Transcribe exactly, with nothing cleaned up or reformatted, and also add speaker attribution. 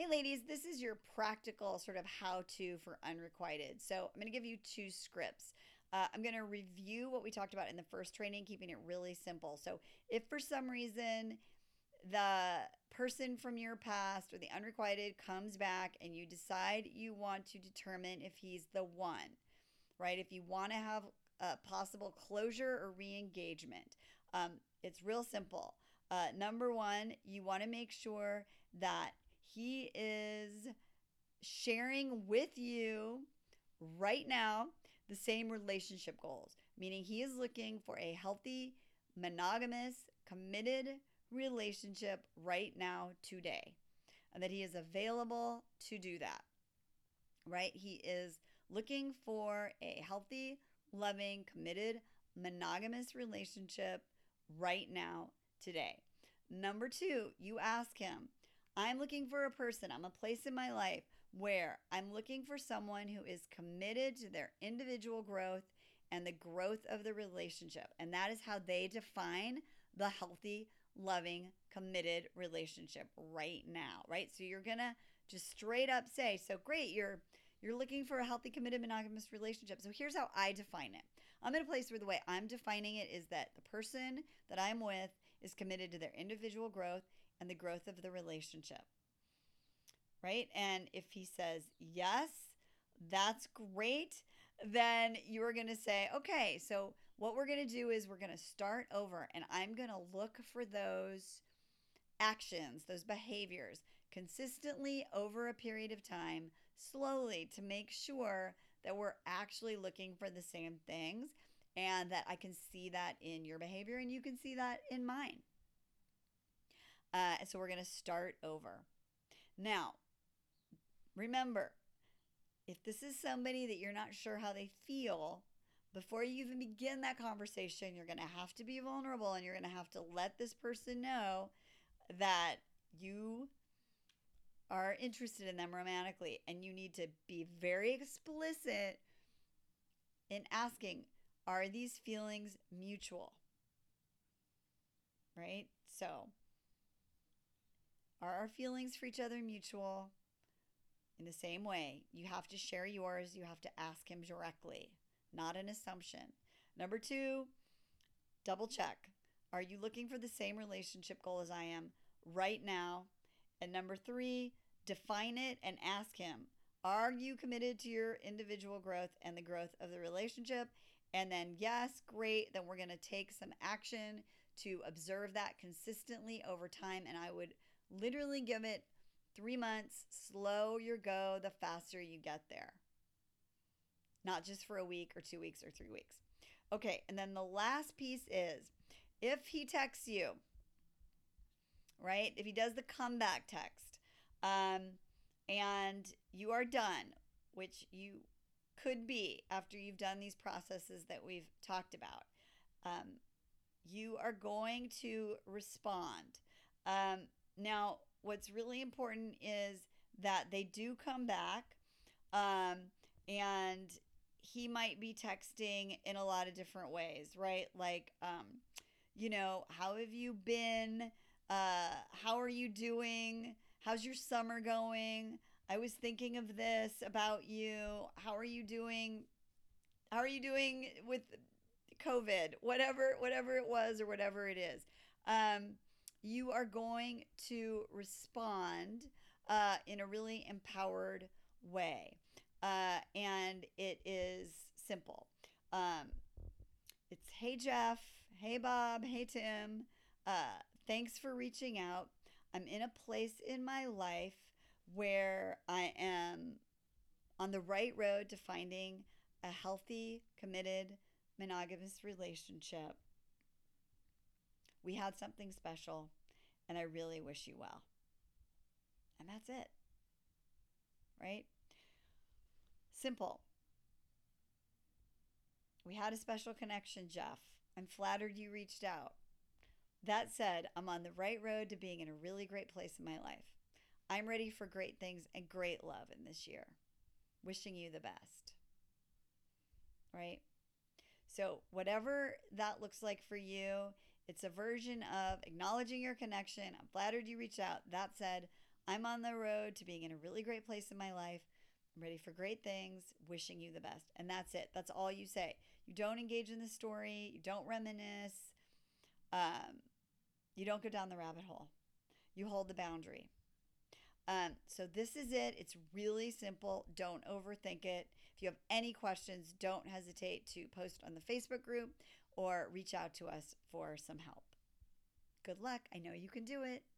Speaker 1: Hey, ladies, this is your practical sort of how to for unrequited. So, I'm going to give you two scripts. Uh, I'm going to review what we talked about in the first training, keeping it really simple. So, if for some reason the person from your past or the unrequited comes back and you decide you want to determine if he's the one, right? If you want to have a possible closure or re engagement, um, it's real simple. Uh, number one, you want to make sure that he is sharing with you right now the same relationship goals, meaning he is looking for a healthy, monogamous, committed relationship right now, today, and that he is available to do that, right? He is looking for a healthy, loving, committed, monogamous relationship right now, today. Number two, you ask him, I'm looking for a person, I'm a place in my life where I'm looking for someone who is committed to their individual growth and the growth of the relationship. And that is how they define the healthy, loving, committed relationship right now, right? So you're going to just straight up say, so great, you're you're looking for a healthy, committed, monogamous relationship. So here's how I define it. I'm in a place where the way I'm defining it is that the person that I'm with is committed to their individual growth and the growth of the relationship, right? And if he says yes, that's great. Then you're going to say, okay, so what we're going to do is we're going to start over and I'm going to look for those actions, those behaviors consistently over a period of time, slowly, to make sure that we're actually looking for the same things and that I can see that in your behavior and you can see that in mine. Uh, so we're going to start over. Now, remember, if this is somebody that you're not sure how they feel, before you even begin that conversation, you're going to have to be vulnerable and you're going to have to let this person know that you are interested in them romantically, and you need to be very explicit in asking, are these feelings mutual? Right? So, are our feelings for each other mutual? In the same way, you have to share yours, you have to ask him directly, not an assumption. Number two, double check. Are you looking for the same relationship goal as I am right now? And number three, define it and ask him, are you committed to your individual growth and the growth of the relationship? And then, yes, great. Then we're going to take some action to observe that consistently over time. And I would literally give it three months. Slow your go the faster you get there. Not just for a week or two weeks or three weeks. Okay. And then the last piece is, if he texts you, right? If he does the comeback text, um, and you are done, which you could be after you've done these processes that we've talked about, um, you are going to respond. Um, now, what's really important is that they do come back, um, and he might be texting in a lot of different ways, right? Like, um, you know, how have you been? Uh, how are you doing? How's your summer going? I was thinking of this about you. How are you doing? How are you doing with COVID? Whatever, whatever it was or whatever it is. Um, you are going to respond uh, in a really empowered way. Uh, and it is simple. Um, it's, hey, Jeff. Hey, Bob. Hey, Tim. Uh, thanks for reaching out. I'm in a place in my life where I am on the right road to finding a healthy, committed, monogamous relationship. We had something special, and I really wish you well. And that's it, right? Simple. We had a special connection, Jeff. I'm flattered you reached out. That said, I'm on the right road to being in a really great place in my life. I'm ready for great things and great love in this year. Wishing you the best. Right? So, whatever that looks like for you, it's a version of acknowledging your connection. I'm flattered you reached out. That said, I'm on the road to being in a really great place in my life. I'm ready for great things, wishing you the best. And that's it. That's all you say. You don't engage in the story, you don't reminisce, um, you don't go down the rabbit hole. You hold the boundary. Um, so this is it. It's really simple. Don't overthink it. If you have any questions, don't hesitate to post on the Facebook group or reach out to us for some help. Good luck. I know you can do it.